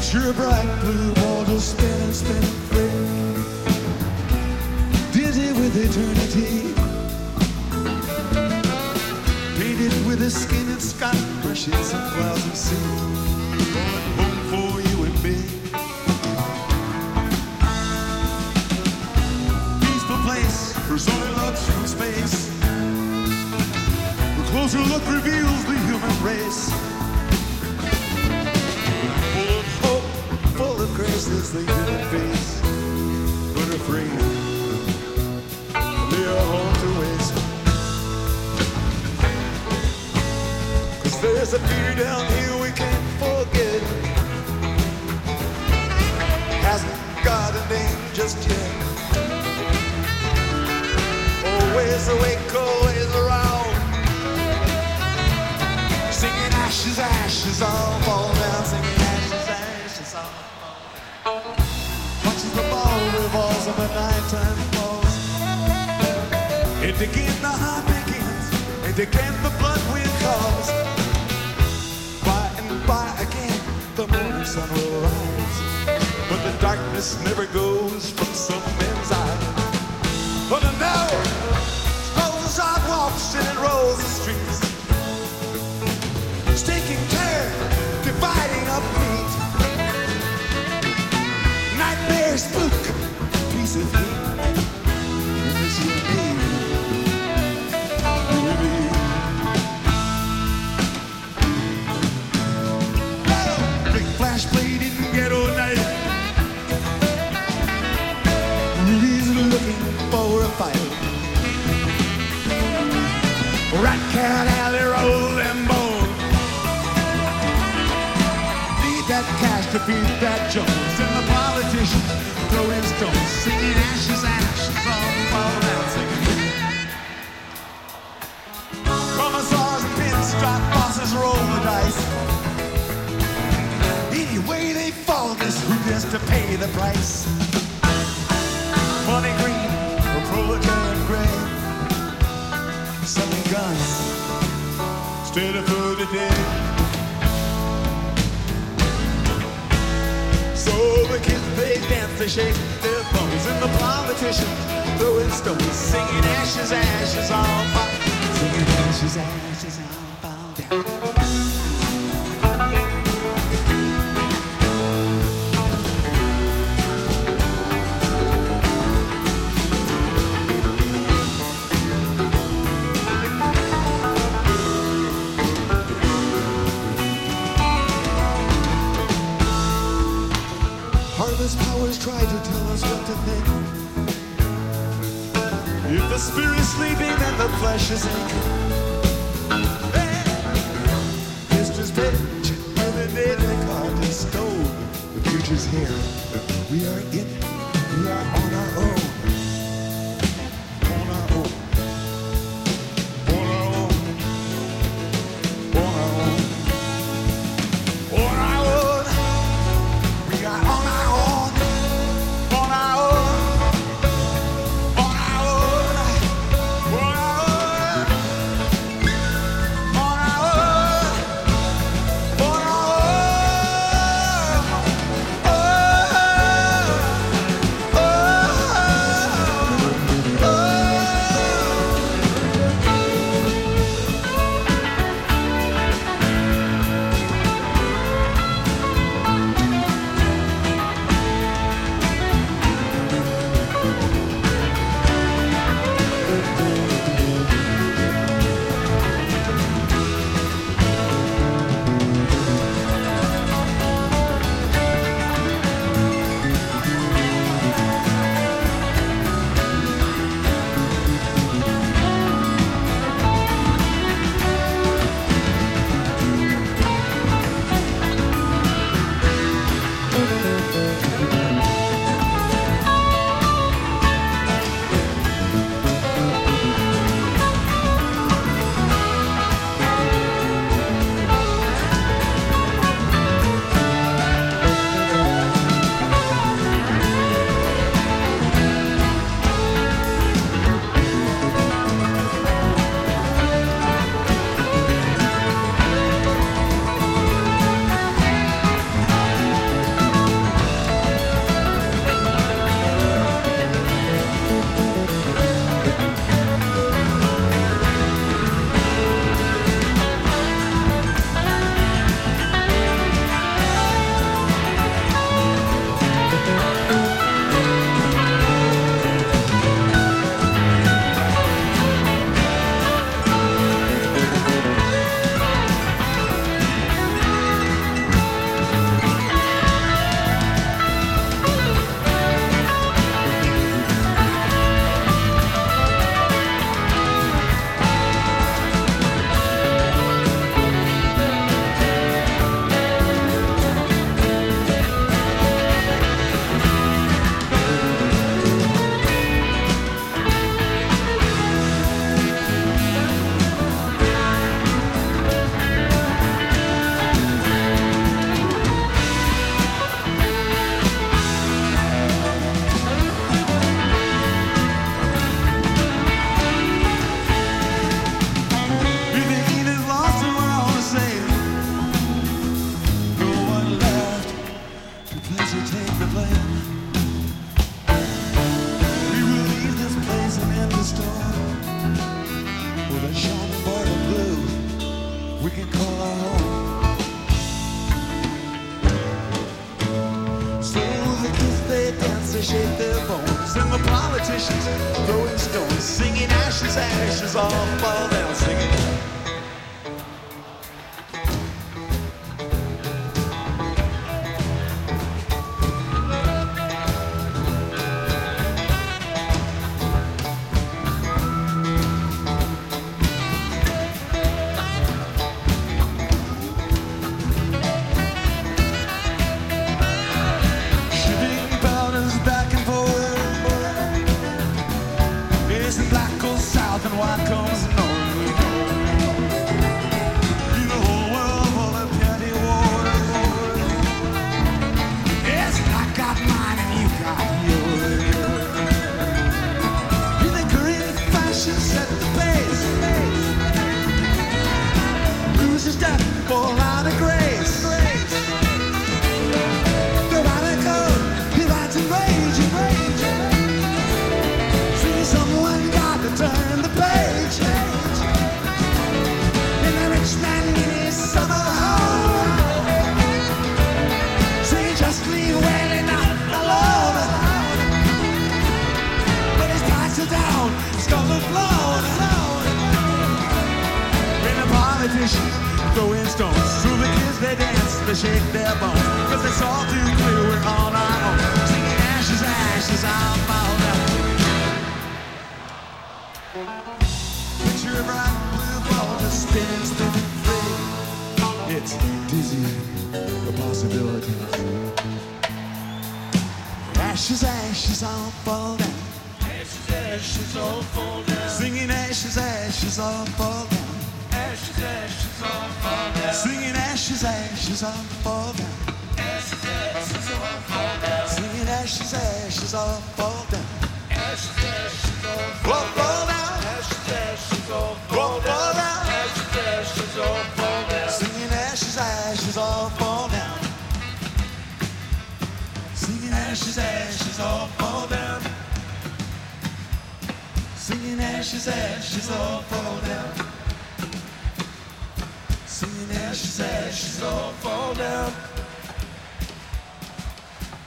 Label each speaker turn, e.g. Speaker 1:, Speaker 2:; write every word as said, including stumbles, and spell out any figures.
Speaker 1: Picture a bright blue ball just spinning, spinning free, dizzy with eternity, painted with a skin and sky, brushes and clouds of sea, going home for you and me. Peaceful place, pursuing love through space. A closer look reveals the human race. Full of grace is the human face, but afraid they are home to waste. Cause there's a fear down here we can't forget. Hasn't got a name just yet. Always awake, always around, singing ashes, ashes all fall down, singing ashes, ashes all. Watches the ball revolves and the nighttime falls. And again the heart begins, and again the blood wind calls. By and by again the morning sun will rise, but the darkness never goes from some men's eyes. But now, rolls the sidewalks and it rolls the streets, staking turn, dividing up meat. Nightmares spook, piece of me. Miss you and me, baby. Oh, big flash blade in ghetto night. Rudy's looking for a fight. Rat cat alley roll and bone. Need that cash to feed that Jones. And the politician throwing stones, singing ashes, ashes, all fall down, singing. Commissars and pinstripe bosses roll the dice. Any way they fall, guess who gets to pay the price? Money green or proletarian gray, selling guns instead of food today. So the kids, they dance, they shake their thumbs, and the politicians throwing stones, singing ashes, ashes, all fall, singing ashes, ashes, all fall down. Harvest powers try to tell us what to think. If the spirit's sleeping, then the flesh is aching. History's page with a deadly card to stove. The future's here. We are it. We are on our own. On our own. On our own. On our own. On our own. We are on our own. we can call our home. So the kids, they dance, they shake their bones, and the politicians throwing stones, singing ashes, ashes, all fall down, singing. And what comes north? The whole world full of petty wars. Yes, I got mine and you got yours. You think Korean fashion set the pace? Lose your step, fall out of grace. Nobody could, divides and rage, rage. See, someone got to turn the page. And the rich man in his summer home, so you just leave wailing out alone. But his price are down, his guns are blown. And the politicians throwing stones, through the kids they dance, they shake their bones, cause it's all too clear we're on our own, singing ashes, ashes, I'm all down. Picture a bright blue ball just spinning, spinning free. It's dizzy, the possibilities. Ashes, ashes, all fall down. Ashes, ashes, all fall down. Singing ashes, ashes, all fall down. Ashes, ashes, all fall down. Singing ashes, ashes, all fall down. Ashes, ashes, all fall down. Singing ashes, ashes, all fall down. Ashes, ashes, all fall down. Ashes, ashes, all fall down. Ashes, ashes, all fall down. Singing ashes, ashes, all fall down. Singing ashes, ashes, all fall down. Singing ashes, ashes, all fall down. Singing ashes, ashes, all fall down.